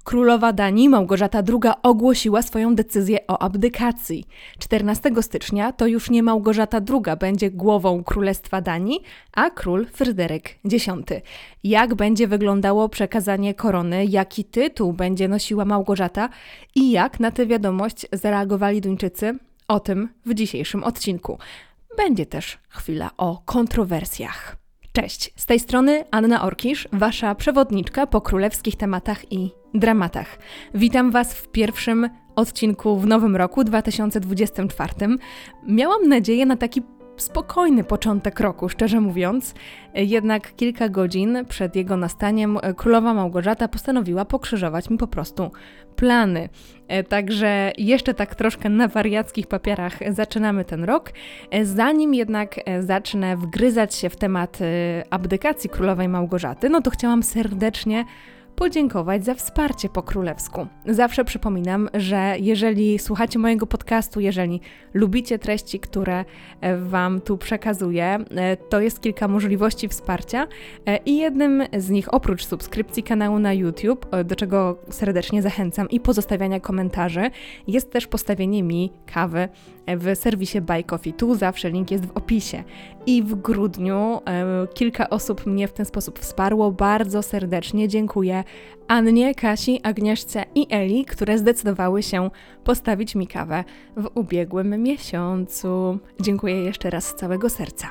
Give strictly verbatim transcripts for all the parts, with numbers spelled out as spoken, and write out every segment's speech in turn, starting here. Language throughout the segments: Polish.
Królowa Danii Małgorzata druga ogłosiła swoją decyzję o abdykacji. czternastego stycznia to już nie Małgorzata druga będzie głową Królestwa Danii, a król Fryderyk dziesiąty. Jak będzie wyglądało przekazanie korony, jaki tytuł będzie nosiła Małgorzata i jak na tę wiadomość zareagowali Duńczycy? O tym w dzisiejszym odcinku. Będzie też chwila o kontrowersjach. Cześć, z tej strony Anna Orkisz, wasza przewodniczka po królewskich tematach i dramatach. Witam was w pierwszym odcinku w nowym roku dwa tysiące dwudziestym czwartym. Miałam nadzieję na taki spokojny początek roku, szczerze mówiąc. Jednak kilka godzin przed jego nastaniem królowa Małgorzata postanowiła pokrzyżować mi po prostu plany. Także jeszcze tak troszkę na wariackich papierach zaczynamy ten rok. Zanim jednak zacznę wgryzać się w temat abdykacji królowej Małgorzaty, no to chciałam serdecznie podziękować za wsparcie po królewsku. Zawsze przypominam, że jeżeli słuchacie mojego podcastu, jeżeli lubicie treści, które wam tu przekazuję, to jest kilka możliwości wsparcia i jednym z nich, oprócz subskrypcji kanału na YouTube, do czego serdecznie zachęcam, i pozostawiania komentarzy, jest też postawienie mi kawy w serwisie Buy Coffee. Tu zawsze link jest w opisie. I w grudniu e, kilka osób mnie w ten sposób wsparło. Bardzo serdecznie dziękuję Annie, Kasi, Agnieszce i Eli, które zdecydowały się postawić mi kawę w ubiegłym miesiącu. Dziękuję jeszcze raz z całego serca.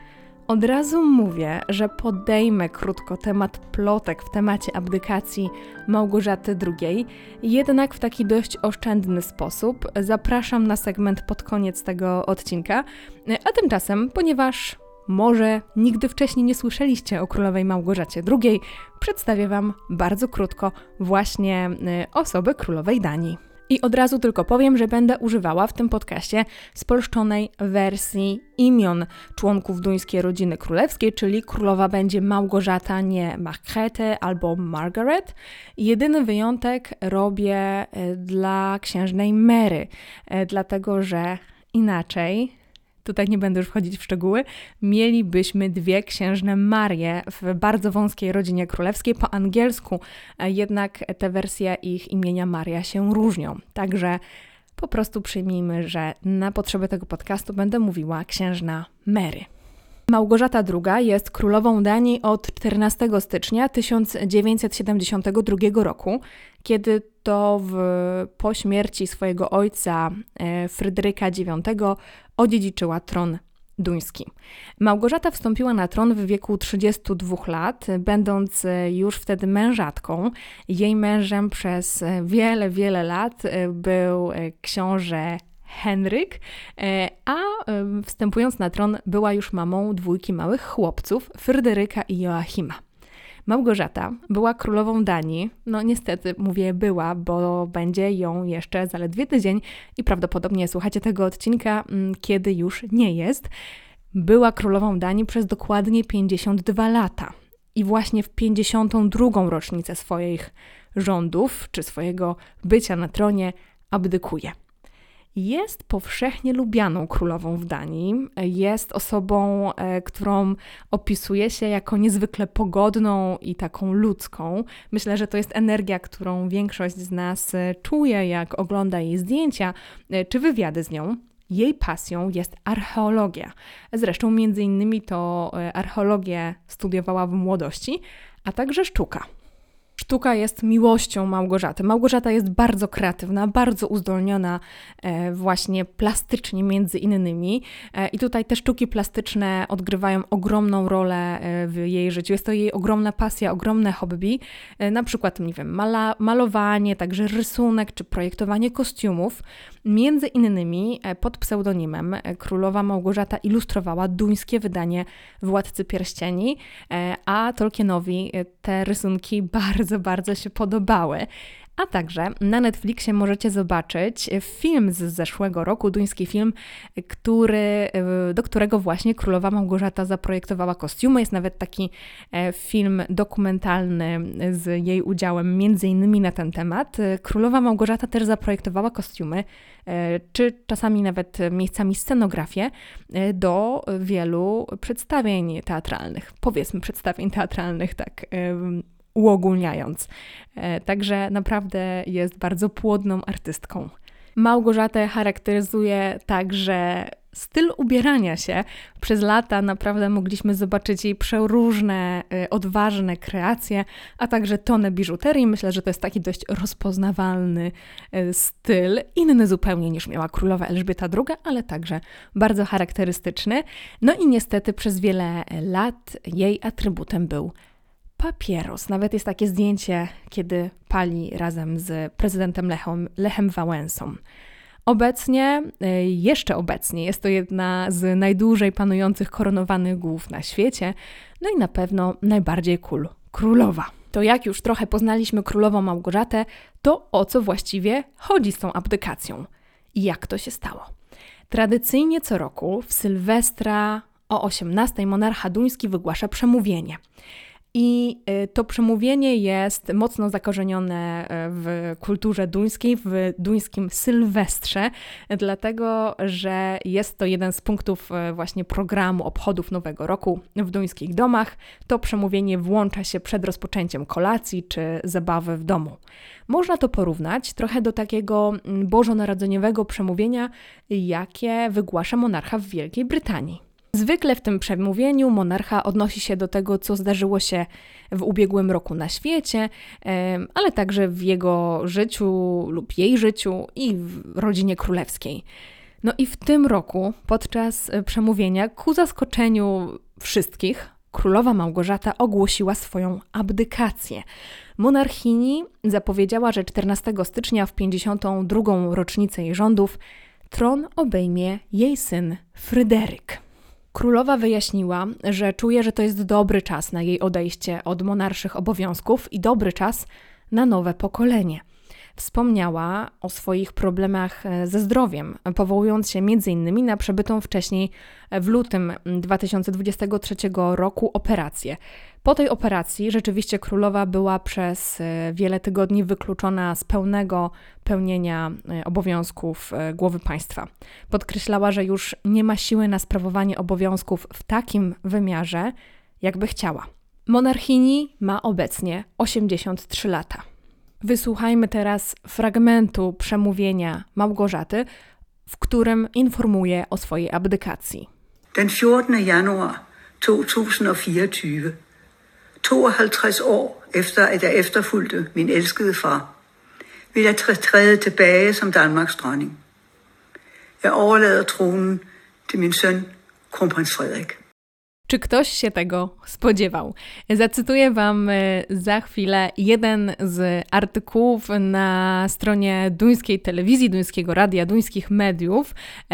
Od razu mówię, że podejmę krótko temat plotek w temacie abdykacji Małgorzaty drugiej, jednak w taki dość oszczędny sposób. Zapraszam na segment pod koniec tego odcinka, a tymczasem, ponieważ może nigdy wcześniej nie słyszeliście o królowej Małgorzacie drugiej, przedstawię wam bardzo krótko właśnie osobę królowej Danii. I od razu tylko powiem, że będę używała w tym podcaście spolszczonej wersji imion członków duńskiej rodziny królewskiej, czyli królowa będzie Małgorzata, nie Margrethe albo Margaret. Jedyny wyjątek robię dla księżnej Mary, dlatego że inaczej, tutaj nie będę już wchodzić w szczegóły, mielibyśmy dwie księżne Marie w bardzo wąskiej rodzinie królewskiej. Po angielsku jednak te wersje ich imienia Maria się różnią. Także po prostu przyjmijmy, że na potrzeby tego podcastu będę mówiła księżna Mary. Małgorzata druga jest królową Danii od czternastego stycznia tysiąc dziewięćset siedemdziesiątego drugiego roku, kiedy to w, po śmierci swojego ojca e, Fryderyka dziewiątego odziedziczyła tron duński. Małgorzata wstąpiła na tron w wieku trzydziestu dwóch lat, będąc już wtedy mężatką. Jej mężem przez wiele, wiele lat był książę Henryk, a wstępując na tron była już mamą dwójki małych chłopców, Fryderyka i Joachima. Małgorzata była królową Danii, no niestety mówię była, bo będzie ją jeszcze zaledwie tydzień i prawdopodobnie słuchacie tego odcinka, kiedy już nie jest. Była królową Danii przez dokładnie pięćdziesiąt dwa lata i właśnie w pięćdziesiątą drugą rocznicę swoich rządów, czy swojego bycia na tronie, abdykuje. Jest powszechnie lubianą królową w Danii. Jest osobą, e, którą opisuje się jako niezwykle pogodną i taką ludzką. Myślę, że to jest energia, którą większość z nas e, czuje, jak ogląda jej zdjęcia e, czy wywiady z nią. Jej pasją jest archeologia. Zresztą między innymi to e, archeologię studiowała w młodości, a także sztuka. Sztuka jest miłością Małgorzaty. Małgorzata jest bardzo kreatywna, bardzo uzdolniona e, właśnie plastycznie między innymi e, i tutaj te sztuki plastyczne odgrywają ogromną rolę e, w jej życiu. Jest to jej ogromna pasja, ogromne hobby, e, na przykład, nie wiem, mala, malowanie, także rysunek czy projektowanie kostiumów. Między innymi e, pod pseudonimem e, królowa Małgorzata ilustrowała duńskie wydanie Władcy Pierścieni, e, a Tolkienowi e, te rysunki bardzo bardzo, bardzo się podobały. A także na Netflixie możecie zobaczyć film z zeszłego roku, duński film, który, do którego właśnie królowa Małgorzata zaprojektowała kostiumy. Jest nawet taki film dokumentalny z jej udziałem między innymi na ten temat. Królowa Małgorzata też zaprojektowała kostiumy, czy czasami nawet miejscami scenografię do wielu przedstawień teatralnych. Powiedzmy przedstawień teatralnych, tak uogólniając. Także naprawdę jest bardzo płodną artystką. Małgorzatę charakteryzuje także styl ubierania się. Przez lata naprawdę mogliśmy zobaczyć jej przeróżne, odważne kreacje, a także tonę biżuterii. Myślę, że to jest taki dość rozpoznawalny styl, inny zupełnie niż miała królowa Elżbieta druga, ale także bardzo charakterystyczny. No i niestety przez wiele lat jej atrybutem był papieros. Nawet jest takie zdjęcie, kiedy pali razem z prezydentem Lechem, Lechem Wałęsą. Obecnie, jeszcze obecnie, jest to jedna z najdłużej panujących koronowanych głów na świecie, no i na pewno najbardziej król królowa. To jak już trochę poznaliśmy królową Małgorzatę, to o co właściwie chodzi z tą abdykacją i jak to się stało. Tradycyjnie co roku w Sylwestra o osiemnastej monarcha duński wygłasza przemówienie. I to przemówienie jest mocno zakorzenione w kulturze duńskiej, w duńskim Sylwestrze, dlatego że jest to jeden z punktów właśnie programu obchodów Nowego Roku w duńskich domach. To przemówienie włącza się przed rozpoczęciem kolacji czy zabawy w domu. Można to porównać trochę do takiego bożonarodzeniowego przemówienia, jakie wygłasza monarcha w Wielkiej Brytanii. Zwykle w tym przemówieniu monarcha odnosi się do tego, co zdarzyło się w ubiegłym roku na świecie, ale także w jego życiu lub jej życiu i w rodzinie królewskiej. No i w tym roku podczas przemówienia, ku zaskoczeniu wszystkich, królowa Małgorzata ogłosiła swoją abdykację. Monarchini zapowiedziała, że czternastego stycznia w pięćdziesiątą drugą rocznicę jej rządów tron obejmie jej syn Fryderyk. Królowa wyjaśniła, że czuje, że to jest dobry czas na jej odejście od monarszych obowiązków i dobry czas na nowe pokolenie. Wspomniała o swoich problemach ze zdrowiem, powołując się między innymi na przebytą wcześniej w lutym dwa tysiące dwudziestego trzeciego roku operację. Po tej operacji rzeczywiście królowa była przez wiele tygodni wykluczona z pełnego pełnienia obowiązków głowy państwa. Podkreślała, że już nie ma siły na sprawowanie obowiązków w takim wymiarze, jakby chciała. Monarchini ma obecnie osiemdziesiąt trzy lata. Wysłuchajmy teraz fragmentu przemówienia Małgorzaty, w którym informuje o swojej abdykacji. Den fjortende januar to tusind og fireogtyve, tooghalvtreds år efter at jeg efterfulgte min elskede far, vil jeg træde tilbage som Danmarks dronning. Jeg overlader tronen til min søn, kronprins Frederik. Czy ktoś się tego spodziewał? Zacytuję Wam za chwilę jeden z artykułów na stronie duńskiej telewizji, duńskiego radia, duńskich mediów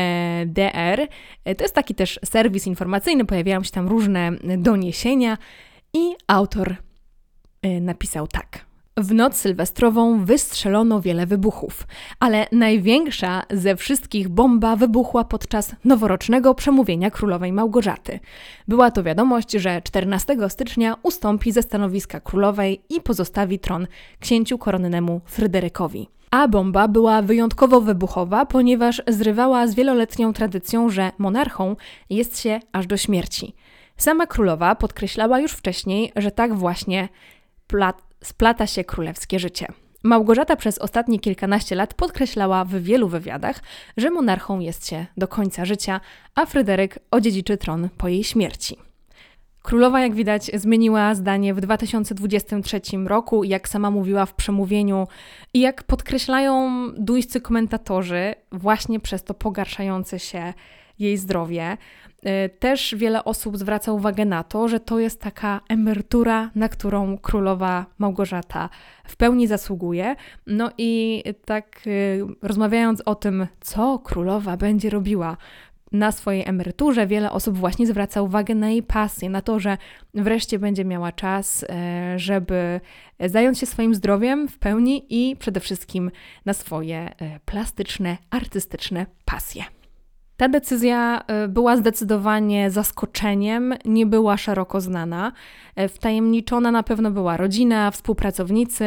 D R. To jest taki też serwis informacyjny, pojawiają się tam różne doniesienia i autor napisał tak. W noc sylwestrową wystrzelono wiele wybuchów, ale największa ze wszystkich bomba wybuchła podczas noworocznego przemówienia królowej Małgorzaty. Była to wiadomość, że czternastego stycznia ustąpi ze stanowiska królowej i pozostawi tron księciu koronnemu Fryderykowi. A bomba była wyjątkowo wybuchowa, ponieważ zrywała z wieloletnią tradycją, że monarchą jest się aż do śmierci. Sama królowa podkreślała już wcześniej, że tak właśnie plat splata się królewskie życie. Małgorzata przez ostatnie kilkanaście lat podkreślała w wielu wywiadach, że monarchą jest się do końca życia, a Fryderyk odziedziczy tron po jej śmierci. Królowa, jak widać, zmieniła zdanie w dwa tysiące dwudziestym trzecim roku, jak sama mówiła w przemówieniu i jak podkreślają duńscy komentatorzy, właśnie przez to pogarszające się jej zdrowie. Też wiele osób zwraca uwagę na to, że to jest taka emerytura, na którą królowa Małgorzata w pełni zasługuje. No i tak rozmawiając o tym, co królowa będzie robiła na swojej emeryturze, wiele osób właśnie zwraca uwagę na jej pasję, na to, że wreszcie będzie miała czas, żeby zająć się swoim zdrowiem w pełni i przede wszystkim na swoje plastyczne, artystyczne pasje. Ta decyzja była zdecydowanie zaskoczeniem, nie była szeroko znana. Wtajemniczona na pewno była rodzina, współpracownicy,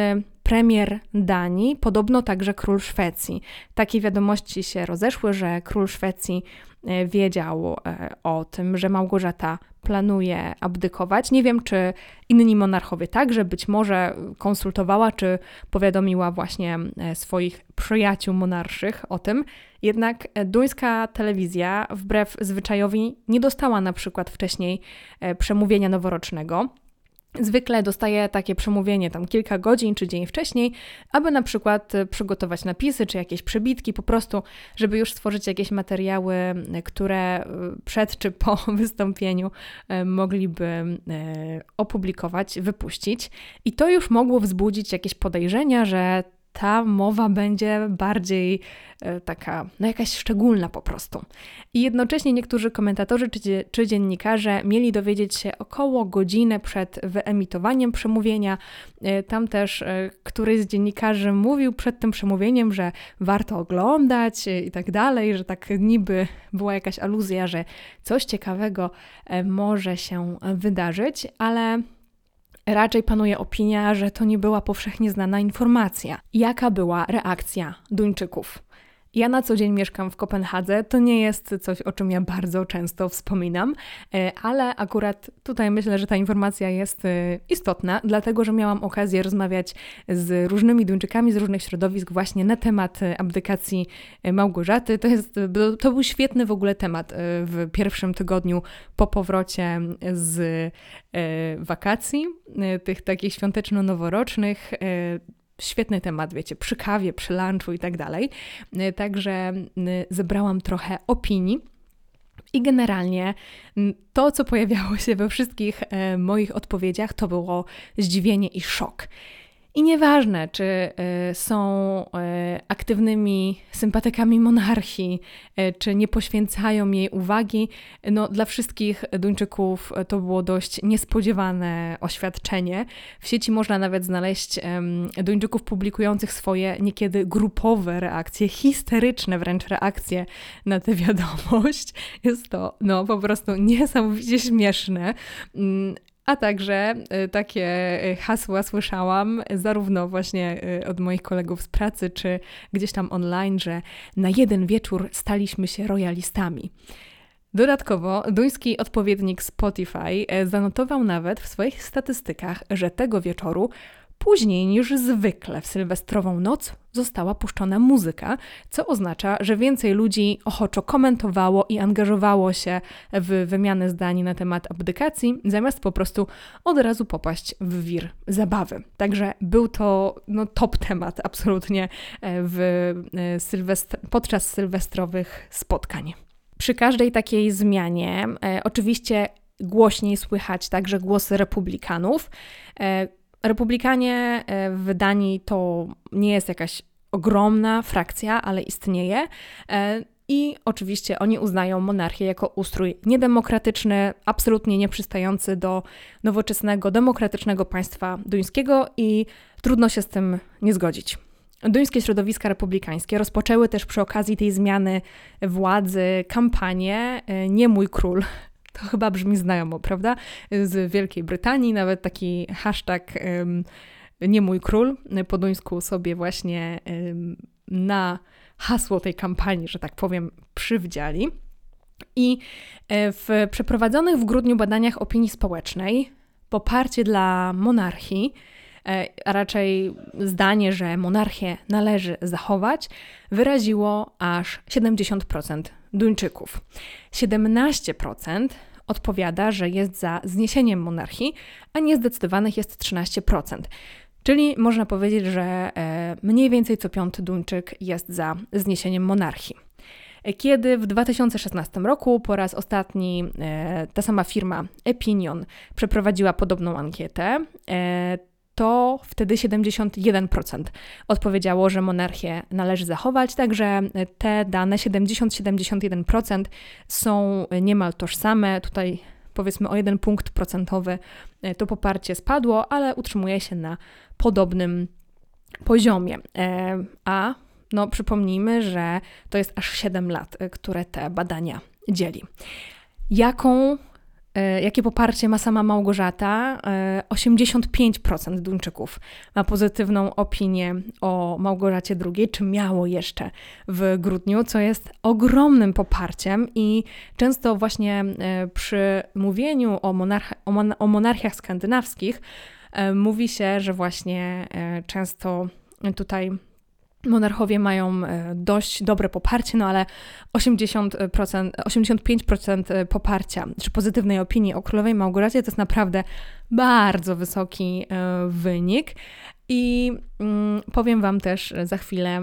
premier Danii, podobno także król Szwecji. Takie wiadomości się rozeszły, że król Szwecji wiedział o tym, że Małgorzata planuje abdykować. Nie wiem, czy inni monarchowie także, być może konsultowała, czy powiadomiła właśnie swoich przyjaciół monarszych o tym. Jednak duńska telewizja, wbrew zwyczajowi, nie dostała na przykład wcześniej przemówienia noworocznego. Zwykle dostaję takie przemówienie tam kilka godzin czy dzień wcześniej, aby na przykład przygotować napisy czy jakieś przebitki, po prostu, żeby już stworzyć jakieś materiały, które przed czy po wystąpieniu mogliby opublikować, wypuścić. I to już mogło wzbudzić jakieś podejrzenia, że ta mowa będzie bardziej e, taka, no jakaś szczególna po prostu. I jednocześnie niektórzy komentatorzy czy, czy dziennikarze mieli dowiedzieć się około godzinę przed wyemitowaniem przemówienia. E, tam też e, któryś z dziennikarzy mówił przed tym przemówieniem, że warto oglądać e, i tak dalej, że tak niby była jakaś aluzja, że coś ciekawego e, może się wydarzyć, ale raczej panuje opinia, że to nie była powszechnie znana informacja. Jaka była reakcja Duńczyków? Ja na co dzień mieszkam w Kopenhadze, to nie jest coś, o czym ja bardzo często wspominam, ale akurat tutaj myślę, że ta informacja jest istotna, dlatego że miałam okazję rozmawiać z różnymi Duńczykami z różnych środowisk właśnie na temat abdykacji Małgorzaty. To, jest, to był świetny w ogóle temat w pierwszym tygodniu po powrocie z wakacji, tych takich świąteczno-noworocznych. Świetny temat, wiecie, przy kawie, przy lunchu i tak dalej. Także zebrałam trochę opinii i generalnie to, co pojawiało się we wszystkich moich odpowiedziach, to było zdziwienie i szok. I nieważne, czy y, są y, aktywnymi sympatykami monarchii, y, czy nie poświęcają jej uwagi, no dla wszystkich Duńczyków to było dość niespodziewane oświadczenie. W sieci można nawet znaleźć y, Duńczyków publikujących swoje niekiedy grupowe reakcje, histeryczne wręcz reakcje na tę wiadomość. Jest to no po prostu niesamowicie śmieszne. Y, A także y, takie hasła słyszałam zarówno właśnie y, od moich kolegów z pracy, czy gdzieś tam online, że na jeden wieczór staliśmy się royalistami. Dodatkowo duński odpowiednik Spotify y, zanotował nawet w swoich statystykach, że tego wieczoru później niż zwykle w sylwestrową noc została puszczona muzyka, co oznacza, że więcej ludzi ochoczo komentowało i angażowało się w wymianę zdań na temat abdykacji, zamiast po prostu od razu popaść w wir zabawy. Także był to no, top temat absolutnie w sylwestr- podczas sylwestrowych spotkań. Przy każdej takiej zmianie e, oczywiście głośniej słychać także głosy republikanów. E, Republikanie w Danii to nie jest jakaś ogromna frakcja, ale istnieje i oczywiście oni uznają monarchię jako ustrój niedemokratyczny, absolutnie nieprzystający do nowoczesnego, demokratycznego państwa duńskiego i trudno się z tym nie zgodzić. Duńskie środowiska republikańskie rozpoczęły też przy okazji tej zmiany władzy kampanię Nie mój król. To chyba brzmi znajomo, prawda? Z Wielkiej Brytanii, nawet taki hashtag um, nie mój król, po duńsku sobie właśnie um, na hasło tej kampanii, że tak powiem, przywdziali. I w przeprowadzonych w grudniu badaniach opinii społecznej poparcie dla monarchii, a raczej zdanie, że monarchię należy zachować, wyraziło aż siedemdziesiąt procent Duńczyków. siedemnaście procent odpowiada, że jest za zniesieniem monarchii, a niezdecydowanych jest trzynaście procent. Czyli można powiedzieć, że mniej więcej co piąty Duńczyk jest za zniesieniem monarchii. Kiedy w dwa tysiące szesnastym roku po raz ostatni ta sama firma Epinion przeprowadziła podobną ankietę, to wtedy siedemdziesiąt jeden procent odpowiedziało, że monarchię należy zachować, także te dane siedemdziesiąt do siedemdziesięciu jeden procent są niemal tożsame. Tutaj powiedzmy o jeden punkt procentowy to poparcie spadło, ale utrzymuje się na podobnym poziomie. A no przypomnijmy, że to jest aż siedem lat, które te badania dzieli. Jaką jakie poparcie ma sama Małgorzata, osiemdziesiąt pięć procent Duńczyków ma pozytywną opinię o Małgorzacie drugiej, czy miało jeszcze w grudniu, co jest ogromnym poparciem i często właśnie przy mówieniu o, monarch- o, mon- o monarchiach skandynawskich mówi się, że właśnie często tutaj monarchowie mają dość dobre poparcie, no ale osiemdziesiąt procent, osiemdziesiąt pięć procent poparcia czy pozytywnej opinii o królowej Małgorzacie to jest naprawdę bardzo wysoki wynik. I powiem Wam też za chwilę,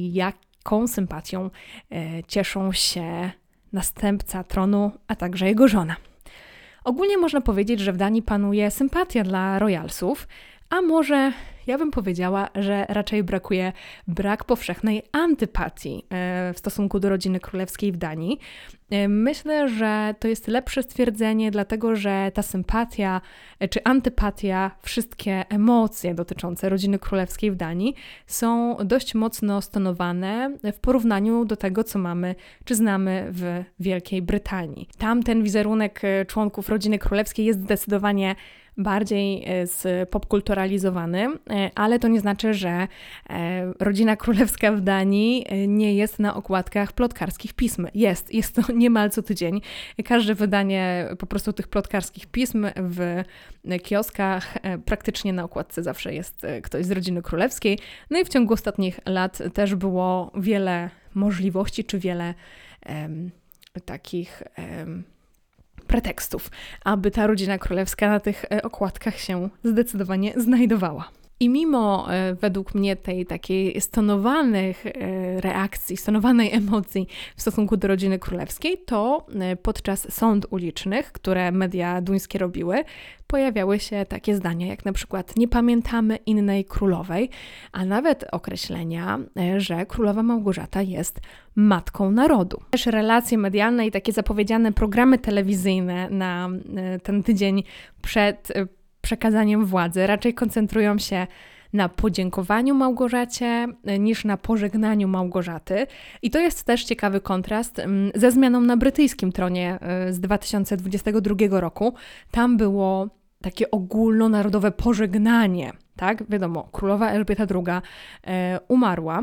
jaką sympatią cieszą się następca tronu, a także jego żona. Ogólnie można powiedzieć, że w Danii panuje sympatia dla royalsów, a może ja bym powiedziała, że raczej brakuje brak powszechnej antypatii w stosunku do rodziny królewskiej w Danii. Myślę, że to jest lepsze stwierdzenie, dlatego że ta sympatia czy antypatia, wszystkie emocje dotyczące rodziny królewskiej w Danii są dość mocno stonowane w porównaniu do tego, co mamy czy znamy w Wielkiej Brytanii. Tam ten wizerunek członków rodziny królewskiej jest zdecydowanie bardziej spopkulturalizowany, ale to nie znaczy, że rodzina królewska w Danii nie jest na okładkach plotkarskich pism. Jest, jest to niemal co tydzień. Każde wydanie po prostu tych plotkarskich pism w kioskach, praktycznie na okładce zawsze jest ktoś z rodziny królewskiej. No i w ciągu ostatnich lat też było wiele możliwości, czy wiele em, takich em, pretekstów, aby ta rodzina królewska na tych okładkach się zdecydowanie znajdowała. I mimo e, według mnie tej takiej stonowanych e, reakcji, stonowanej emocji w stosunku do rodziny królewskiej, to e, podczas sąd ulicznych, które media duńskie robiły, pojawiały się takie zdania jak na przykład nie pamiętamy innej królowej, a nawet określenia, e, że królowa Małgorzata jest matką narodu. Też relacje medialne i takie zapowiedziane programy telewizyjne na e, ten tydzień przed e, przekazaniem władzy raczej koncentrują się na podziękowaniu Małgorzacie niż na pożegnaniu Małgorzaty. I to jest też ciekawy kontrast ze zmianą na brytyjskim tronie z dwa tysiące dwudziestego drugiego roku. Tam było takie ogólnonarodowe pożegnanie, tak? Wiadomo, królowa Elżbieta druga e, umarła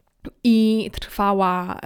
i trwała...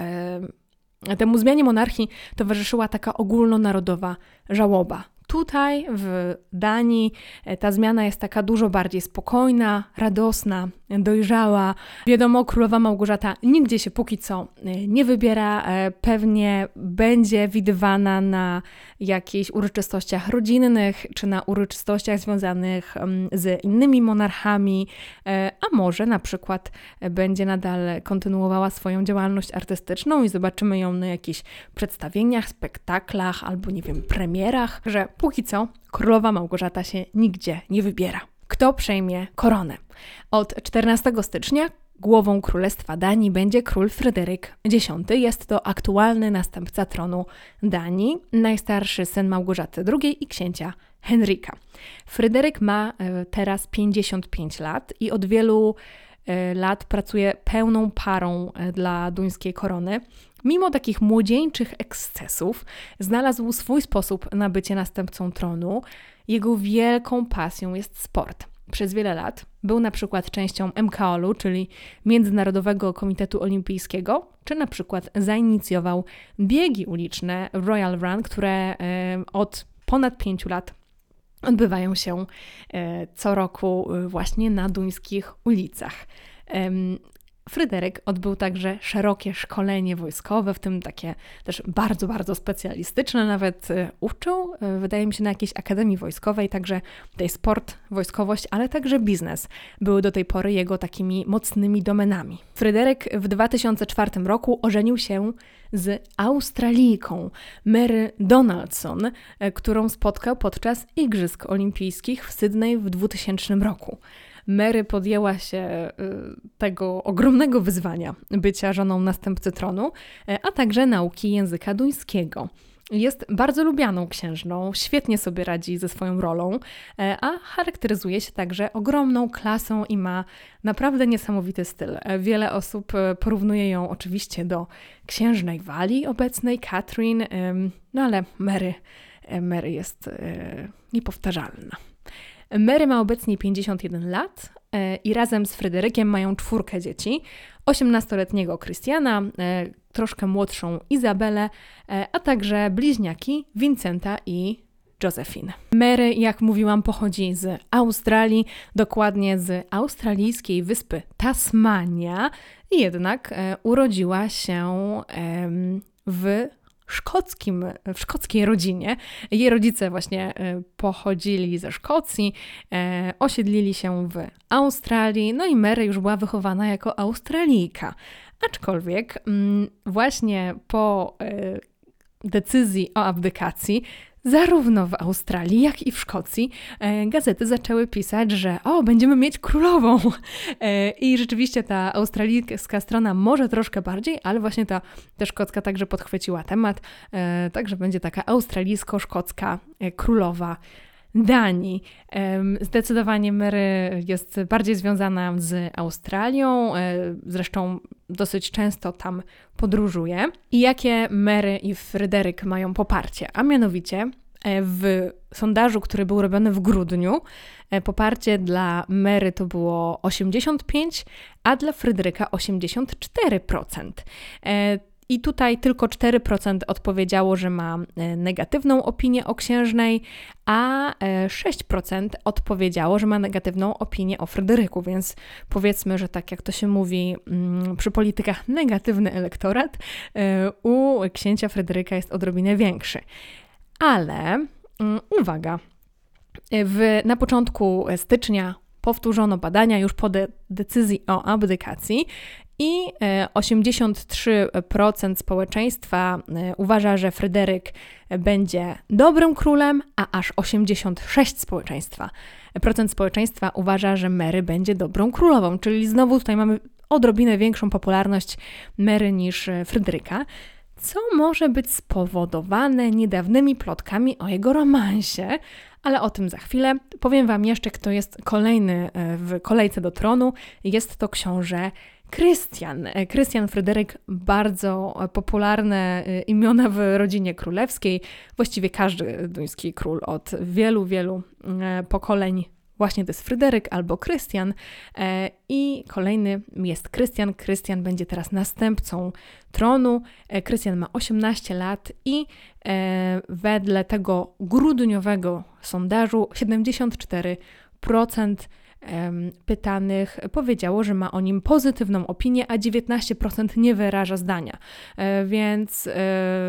E, temu zmianie monarchii towarzyszyła taka ogólnonarodowa żałoba. Tutaj w Danii ta zmiana jest taka dużo bardziej spokojna, radosna, dojrzała. Wiadomo, królowa Małgorzata nigdzie się póki co nie wybiera. Pewnie będzie widywana na jakichś uroczystościach rodzinnych, czy na uroczystościach związanych z innymi monarchami, a może na przykład będzie nadal kontynuowała swoją działalność artystyczną i zobaczymy ją na jakichś przedstawieniach, spektaklach albo, nie wiem, premierach, że póki co królowa Małgorzata się nigdzie nie wybiera. Kto przejmie koronę? Od czternastego stycznia głową Królestwa Danii będzie król Fryderyk dziesiąty. Jest to aktualny następca tronu Danii, najstarszy syn Małgorzaty drugiej i księcia Henryka. Fryderyk ma teraz pięćdziesiąt pięć lat i od wielu lat pracuje pełną parą dla duńskiej korony. Mimo takich młodzieńczych ekscesów znalazł swój sposób na bycie następcą tronu. Jego wielką pasją jest sport. Przez wiele lat był na przykład częścią M K O L u, czyli Międzynarodowego Komitetu Olimpijskiego, czy na przykład zainicjował biegi uliczne Royal Run, które od ponad pięciu lat odbywają się co roku właśnie na duńskich ulicach. Fryderyk odbył także szerokie szkolenie wojskowe, w tym takie też bardzo, bardzo specjalistyczne. Nawet uczył, wydaje mi się, na jakiejś akademii wojskowej, także tutaj sport, wojskowość, ale także biznes były do tej pory jego takimi mocnymi domenami. Fryderyk w dwa tysiące czwartym roku ożenił się z Australijką Mary Donaldson, którą spotkał podczas Igrzysk Olimpijskich w Sydney w dwutysięcznym roku. Mary podjęła się tego ogromnego wyzwania bycia żoną następcy tronu, a także nauki języka duńskiego. Jest bardzo lubianą księżną, świetnie sobie radzi ze swoją rolą, a charakteryzuje się także ogromną klasą i ma naprawdę niesamowity styl. Wiele osób porównuje ją oczywiście do księżnej Walii obecnej, Catherine, no ale Mary Mary jest e, niepowtarzalna. Mary ma obecnie pięćdziesiąt jeden lat e, i razem z Fryderykiem mają czwórkę dzieci. osiemnastoletniego Christiana, e, troszkę młodszą Izabelę, e, a także bliźniaki Vincenta i Josephine. Mary, jak mówiłam, pochodzi z Australii, dokładnie z australijskiej wyspy Tasmania, jednak e, urodziła się e, w szkockim, w szkockiej rodzinie. Jej rodzice właśnie e, pochodzili ze Szkocji, e, osiedlili się w Australii, no i Mary już była wychowana jako Australijka. Aczkolwiek m, właśnie po e, decyzji o abdykacji zarówno w Australii, jak i w Szkocji e, gazety zaczęły pisać, że o, będziemy mieć królową. E, I rzeczywiście ta australijska strona może troszkę bardziej, ale właśnie ta, ta szkocka także podchwyciła temat, e, także będzie taka australijsko-szkocka e, królowa Danii. E, zdecydowanie Mary jest bardziej związana z Australią, e, zresztą dosyć często tam podróżuje. I jakie Mary i Fryderyk mają poparcie? A mianowicie w sondażu, który był robiony w grudniu, poparcie dla Mary to było osiemdziesiąt pięć procent, a dla Fryderyka osiemdziesiąt cztery procent. I tutaj tylko cztery procent odpowiedziało, że ma negatywną opinię o księżnej, a sześć procent odpowiedziało, że ma negatywną opinię o Fryderyku, więc powiedzmy, że tak jak to się mówi przy politykach, negatywny elektorat u księcia Fryderyka jest odrobinę większy. Ale uwaga, w, na początku stycznia powtórzono badania już po de- decyzji o abdykacji i osiemdziesiąt trzy procent społeczeństwa uważa, że Fryderyk będzie dobrym królem, a aż osiemdziesiąt sześć procent społeczeństwa, procent społeczeństwa uważa, że Mary będzie dobrą królową, czyli znowu tutaj mamy odrobinę większą popularność Mary niż Fryderyka, co może być spowodowane niedawnymi plotkami o jego romansie, ale o tym za chwilę. Powiem Wam jeszcze, kto jest kolejny w kolejce do tronu. Jest to książę Krystian. Krystian Fryderyk, bardzo popularne imiona w rodzinie królewskiej. Właściwie każdy duński król od wielu, wielu pokoleń właśnie to jest Fryderyk albo Krystian e, i kolejny jest Krystian. Krystian będzie teraz następcą tronu. E, Krystian ma osiemnaście lat i e, wedle tego grudniowego sondażu siedemdziesiąt cztery procent e, pytanych powiedziało, że ma o nim pozytywną opinię, a dziewiętnaście procent nie wyraża zdania. E, więc e,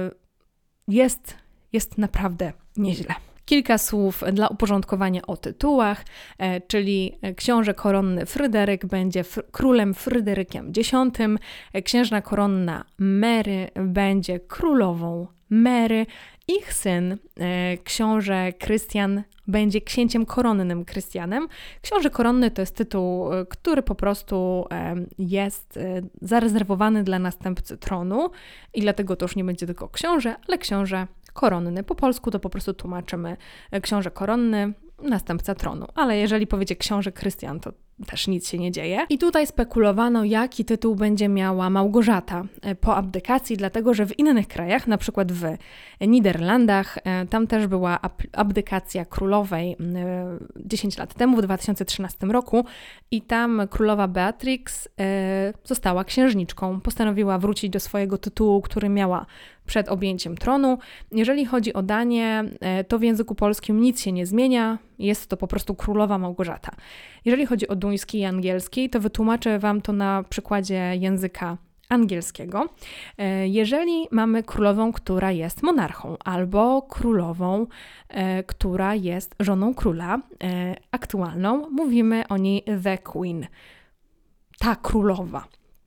jest, jest naprawdę nieźle. Kilka słów dla uporządkowania o tytułach, e, czyli książę koronny Fryderyk będzie fr- królem Fryderykiem dziesiątym, e, księżna koronna Mary będzie królową Mary, ich syn, e, książę Krystian, będzie księciem koronnym Krystianem. Książę koronny to jest tytuł, który po prostu e, jest e, zarezerwowany dla następcy tronu i dlatego to już nie będzie tylko książę, ale książę koronny. Po polsku to po prostu tłumaczymy książę koronny, następca tronu. Ale jeżeli powiecie książę Krystian, to też nic się nie dzieje. I tutaj spekulowano, jaki tytuł będzie miała Małgorzata po abdykacji, dlatego że w innych krajach, na przykład w Niderlandach, tam też była abdykacja królowej dziesięć lat temu, w dwa tysiące trzynastym roku i tam królowa Beatrix została księżniczką. Postanowiła wrócić do swojego tytułu, który miała przed objęciem tronu. Jeżeli chodzi o Danię, to w języku polskim nic się nie zmienia, jest to po prostu królowa Małgorzata. Jeżeli chodzi o duński i angielski, to wytłumaczę Wam to na przykładzie języka angielskiego. Jeżeli mamy królową, która jest monarchą, albo królową, która jest żoną króla aktualną, mówimy o niej the queen, ta królowa.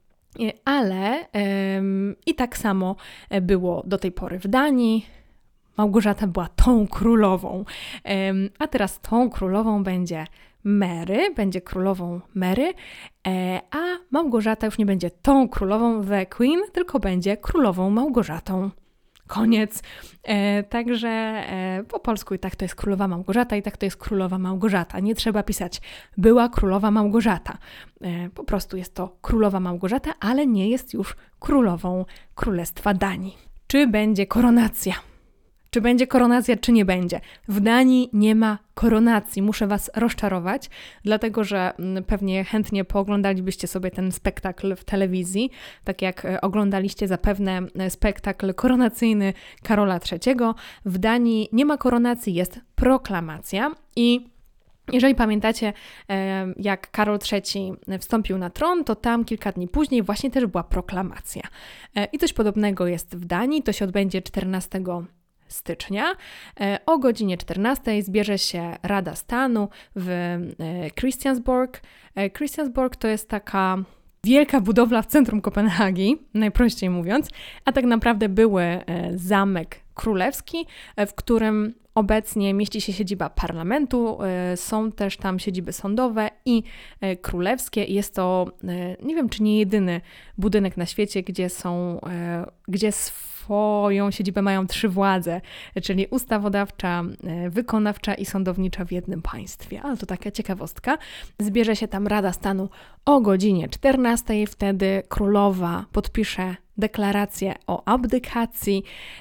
Ale ym, i tak samo było do tej pory w Danii. Małgorzata była tą królową, ym, a teraz tą królową będzie Mary, będzie królową Mary, e, a Małgorzata już nie będzie tą królową the queen, tylko będzie królową Małgorzatą. Koniec. E, także e, po polsku i tak to jest królowa Małgorzata, i tak to jest królowa Małgorzata. Nie trzeba pisać była królowa Małgorzata. E, po prostu jest to królowa Małgorzata, ale nie jest już królową Królestwa Danii. Czy będzie koronacja? Czy będzie koronacja, czy nie będzie? W Danii nie ma koronacji. Muszę Was rozczarować, dlatego że pewnie chętnie pooglądalibyście sobie ten spektakl w telewizji, tak jak oglądaliście zapewne spektakl koronacyjny Karola trzeciego. W Danii nie ma koronacji, jest proklamacja i jeżeli pamiętacie, jak Karol trzeci wstąpił na tron, to tam kilka dni później właśnie też była proklamacja. I coś podobnego jest w Danii, to się odbędzie czternastego stycznia. O godzinie czternastej zbierze się Rada Stanu w Christiansborg. Christiansborg to jest taka wielka budowla w centrum Kopenhagi, najprościej mówiąc, a tak naprawdę były zamek królewski, w którym obecnie mieści się siedziba parlamentu, są też tam siedziby sądowe i królewskie. Jest to, nie wiem, czy nie jedyny budynek na świecie, gdzie są, gdzie swoją siedzibę mają trzy władze, czyli ustawodawcza, wykonawcza i sądownicza w jednym państwie. Ale to taka ciekawostka. Zbierze się tam Rada Stanu o godzinie czternastej, wtedy królowa podpisze deklarację o abdykacji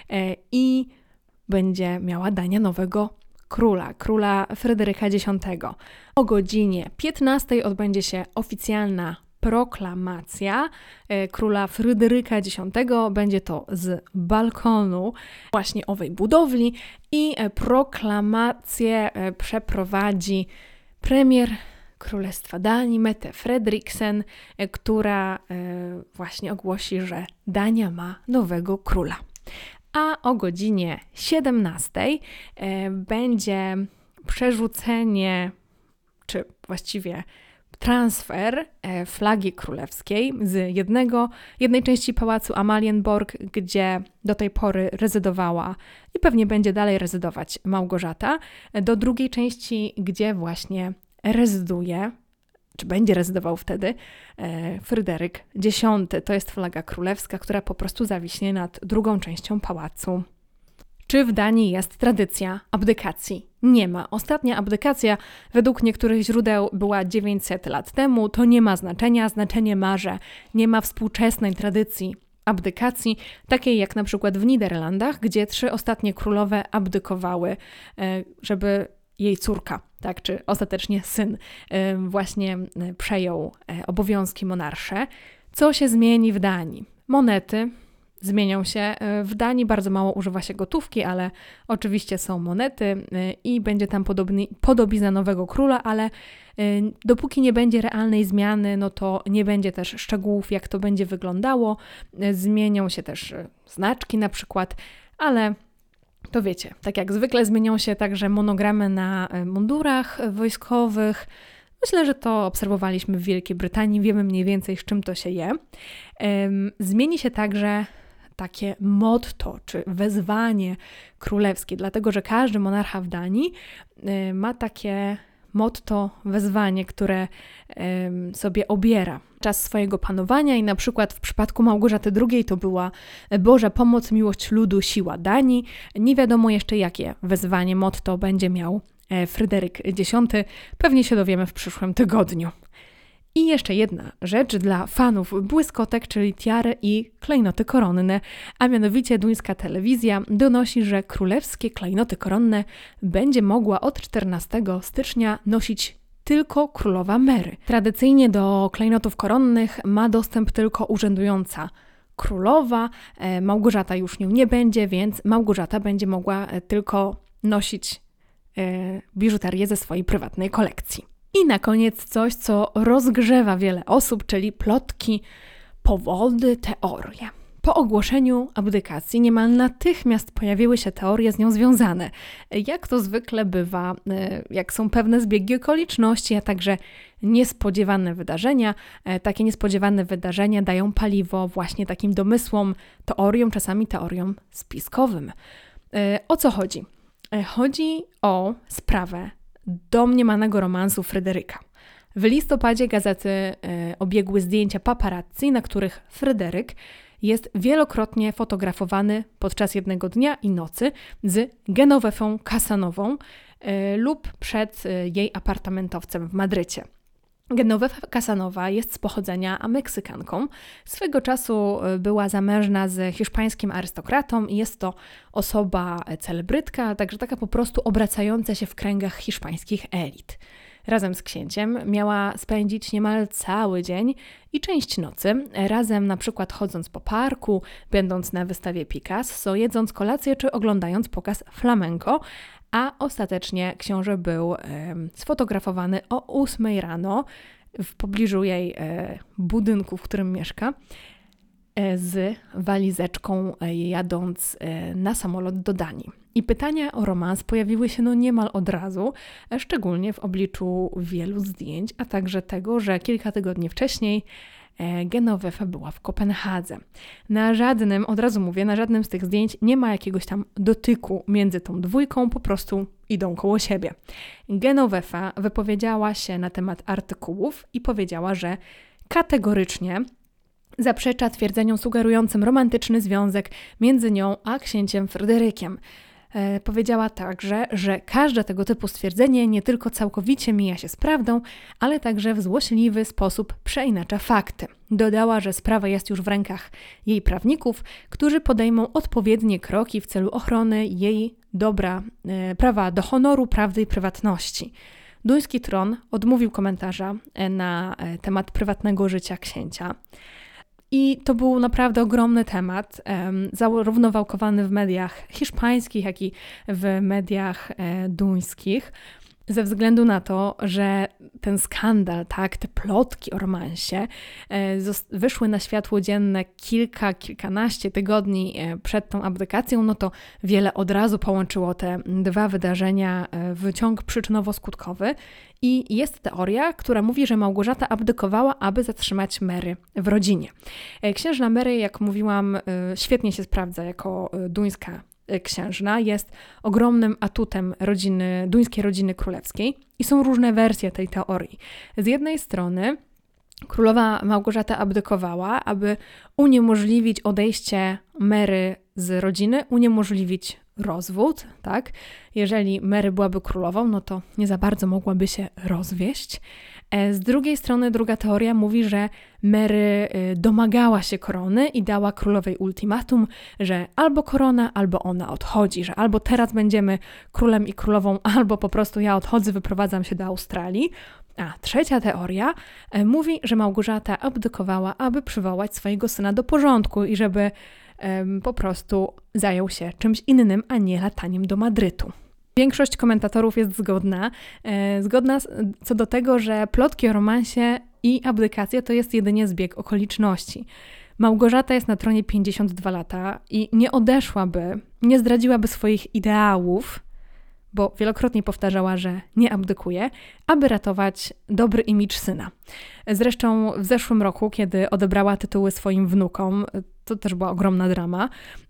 i będzie miała dania nowego króla, króla Fryderyka Dziesiątego. O godzinie piętnastej odbędzie się oficjalna proklamacja króla Fryderyka Dziesiątego. Będzie to z balkonu właśnie owej budowli i proklamację przeprowadzi premier Królestwa Danii, Mette Frederiksen, która właśnie ogłosi, że Dania ma nowego króla. A o godzinie siedemnastej e, będzie przerzucenie, czy właściwie transfer e, flagi królewskiej z jednego, jednej części pałacu Amalienborg, gdzie do tej pory rezydowała i pewnie będzie dalej rezydować Małgorzata, do drugiej części, gdzie właśnie rezyduje, czy będzie rezydował wtedy e, Fryderyk Dziesiąty. To jest flaga królewska, która po prostu zawiśnie nad drugą częścią pałacu. Czy w Danii jest tradycja abdykacji? Nie ma. Ostatnia abdykacja według niektórych źródeł była dziewięćset lat temu. To nie ma znaczenia. Znaczenie ma, że nie ma współczesnej tradycji abdykacji, takiej jak na przykład w Niderlandach, gdzie trzy ostatnie królowe abdykowały, e, żeby jej córka, tak, czy ostatecznie syn właśnie przejął obowiązki monarsze. Co się zmieni w Danii? Monety zmienią się. W Danii bardzo mało używa się gotówki, ale oczywiście są monety i będzie tam podobny, podobizna nowego króla, ale dopóki nie będzie realnej zmiany, no to nie będzie też szczegółów, jak to będzie wyglądało. Zmienią się też znaczki na przykład, ale to wiecie, tak jak zwykle zmienią się także monogramy na mundurach wojskowych. Myślę, że to obserwowaliśmy w Wielkiej Brytanii, wiemy mniej więcej, z czym to się je. Zmieni się także takie motto, czy wezwanie królewskie, dlatego że każdy monarcha w Danii ma takie motto, wezwanie, które sobie obiera czas swojego panowania i na przykład w przypadku Małgorzaty drugiej to była Boża pomoc, miłość ludu, siła Danii. Nie wiadomo jeszcze, jakie wezwanie, motto będzie miał Fryderyk Dziesiąty. Pewnie się dowiemy w przyszłym tygodniu. I jeszcze jedna rzecz dla fanów błyskotek, czyli tiary i klejnoty koronne, a mianowicie duńska telewizja donosi, że królewskie klejnoty koronne będzie mogła od czternastego stycznia nosić tylko królowa Mary. Tradycyjnie do klejnotów koronnych ma dostęp tylko urzędująca królowa. Małgorzata już nią nie będzie, więc Małgorzata będzie mogła tylko nosić biżuterię ze swojej prywatnej kolekcji. I na koniec coś, co rozgrzewa wiele osób, czyli plotki, powody, teorie. Po ogłoszeniu abdykacji niemal natychmiast pojawiły się teorie z nią związane. Jak to zwykle bywa, jak są pewne zbiegi okoliczności, a także niespodziewane wydarzenia. Takie niespodziewane wydarzenia dają paliwo właśnie takim domysłom, teoriom, czasami teoriom spiskowym. O co chodzi? Chodzi o sprawę domniemanego romansu Fryderyka. W listopadzie gazety e, obiegły zdjęcia paparazzi, na których Fryderyk jest wielokrotnie fotografowany podczas jednego dnia i nocy z Genowefą Casanową e, lub przed e, jej apartamentowcem w Madrycie. Genovefa Casanova jest z pochodzenia Meksykanką. Swego czasu była zamężna z hiszpańskim arystokratą i jest to osoba celebrytka, także taka po prostu obracająca się w kręgach hiszpańskich elit. Razem z księciem miała spędzić niemal cały dzień i część nocy, razem na przykład chodząc po parku, będąc na wystawie Picasso, jedząc kolację czy oglądając pokaz flamenco, a ostatecznie książę był e, sfotografowany o ósmej rano w pobliżu jej e, budynku, w którym mieszka, e, z walizeczką e, jadąc e, na samolot do Danii. I pytania o romans pojawiły się no niemal od razu, e, szczególnie w obliczu wielu zdjęć, a także tego, że kilka tygodni wcześniej Genovefa była w Kopenhadze. Na żadnym, od razu mówię, na żadnym z tych zdjęć nie ma jakiegoś tam dotyku między tą dwójką, po prostu idą koło siebie. Genovefa wypowiedziała się na temat artykułów i powiedziała, że kategorycznie zaprzecza twierdzeniom sugerującym romantyczny związek między nią a księciem Fryderykiem. E, powiedziała także, że każde tego typu stwierdzenie nie tylko całkowicie mija się z prawdą, ale także w złośliwy sposób przeinacza fakty. Dodała, że sprawa jest już w rękach jej prawników, którzy podejmą odpowiednie kroki w celu ochrony jej dobra, e, prawa do honoru, prawdy i prywatności. Duński tron odmówił komentarza na temat prywatnego życia księcia. I to był naprawdę ogromny temat, um, zarówno wałkowany w mediach hiszpańskich, jak i w mediach e, duńskich, ze względu na to, że ten skandal, tak, te plotki o romansie e, zost- wyszły na światło dzienne kilka, kilkanaście tygodni e, przed tą abdykacją, no to wiele od razu połączyło te dwa wydarzenia e, w ciąg przyczynowo-skutkowy. I jest teoria, która mówi, że Małgorzata abdykowała, aby zatrzymać Mary w rodzinie. E, księżna Mary, jak mówiłam, e, świetnie się sprawdza jako e, duńska księżna, jest ogromnym atutem rodziny, duńskiej rodziny królewskiej i są różne wersje tej teorii. Z jednej strony królowa Małgorzata abdykowała, aby uniemożliwić odejście Mary z rodziny, uniemożliwić rozwód, tak? Jeżeli Mary byłaby królową, no to nie za bardzo mogłaby się rozwieść. Z drugiej strony druga teoria mówi, że Mary domagała się korony i dała królowej ultimatum, że albo korona, albo ona odchodzi, że albo teraz będziemy królem i królową, albo po prostu ja odchodzę, wyprowadzam się do Australii. A trzecia teoria mówi, że Małgorzata abdykowała, aby przywołać swojego syna do porządku i żeby um, po prostu zajął się czymś innym, a nie lataniem do Madrytu. Większość komentatorów jest zgodna, e, zgodna co do tego, że plotki o romansie i abdykacja to jest jedynie zbieg okoliczności. Małgorzata jest na tronie pięćdziesiąt dwa lata i nie odeszłaby, nie zdradziłaby swoich ideałów, bo wielokrotnie powtarzała, że nie abdykuje, aby ratować dobry imidż syna. Zresztą w zeszłym roku, kiedy odebrała tytuły swoim wnukom, to też była ogromna drama,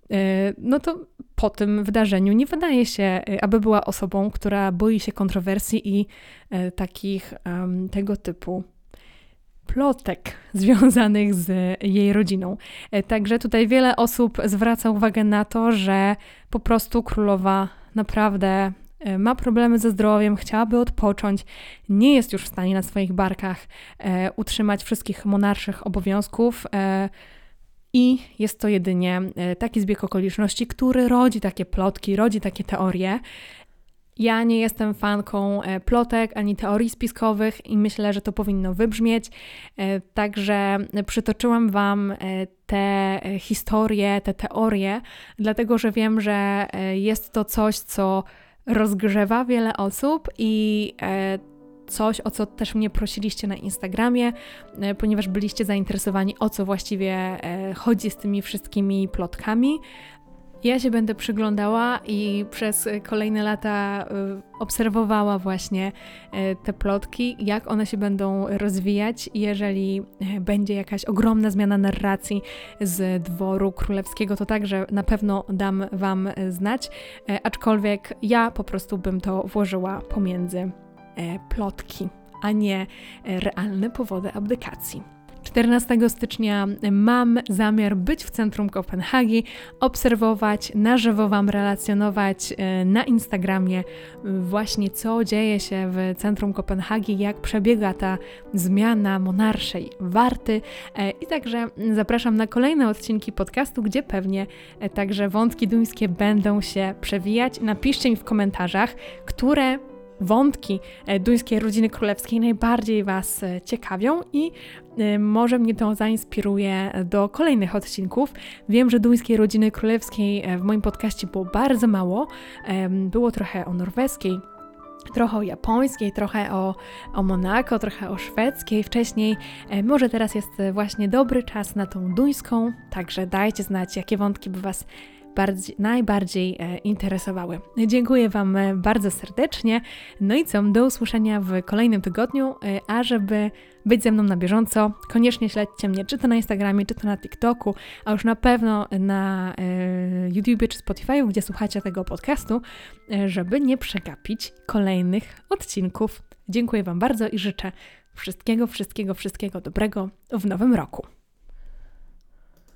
no to po tym wydarzeniu nie wydaje się, aby była osobą, która boi się kontrowersji i takich um, tego typu plotek związanych z jej rodziną. Także tutaj wiele osób zwraca uwagę na to, że po prostu królowa naprawdę ma problemy ze zdrowiem, chciałaby odpocząć, nie jest już w stanie na swoich barkach e, utrzymać wszystkich monarszych obowiązków e, i jest to jedynie e, taki zbieg okoliczności, który rodzi takie plotki, rodzi takie teorie. Ja nie jestem fanką e, plotek ani teorii spiskowych i myślę, że to powinno wybrzmieć, e, także przytoczyłam Wam e, te historie, te teorie, dlatego że wiem, że e, jest to coś, co rozgrzewa wiele osób i e, coś, o co też mnie prosiliście na Instagramie, e, ponieważ byliście zainteresowani, o co właściwie e, chodzi z tymi wszystkimi plotkami. Ja się będę przyglądała i przez kolejne lata obserwowała właśnie te plotki, jak one się będą rozwijać. Jeżeli będzie jakaś ogromna zmiana narracji z dworu królewskiego, to także na pewno dam Wam znać, aczkolwiek ja po prostu bym to włożyła pomiędzy plotki, a nie realne powody abdykacji. czternastego stycznia mam zamiar być w centrum Kopenhagi, obserwować, na żywo Wam relacjonować na Instagramie właśnie co dzieje się w centrum Kopenhagi, jak przebiega ta zmiana monarszej warty i także zapraszam na kolejne odcinki podcastu, gdzie pewnie także wątki duńskie będą się przewijać. Napiszcie mi w komentarzach, które wątki duńskiej rodziny królewskiej najbardziej Was ciekawią i może mnie to zainspiruje do kolejnych odcinków. Wiem, że duńskiej rodziny królewskiej w moim podcaście było bardzo mało. Było trochę o norweskiej, trochę o japońskiej, trochę o, o Monako, trochę o szwedzkiej wcześniej. Może teraz jest właśnie dobry czas na tą duńską, także dajcie znać, jakie wątki by Was Bardziej, najbardziej e, interesowały. Dziękuję Wam bardzo serdecznie. No i co, do usłyszenia w kolejnym tygodniu, e, a żeby być ze mną na bieżąco, koniecznie śledźcie mnie, czy to na Instagramie, czy to na TikToku, a już na pewno na e, YouTubie czy Spotify'u, gdzie słuchacie tego podcastu, e, żeby nie przegapić kolejnych odcinków. Dziękuję Wam bardzo i życzę wszystkiego, wszystkiego, wszystkiego dobrego w nowym roku.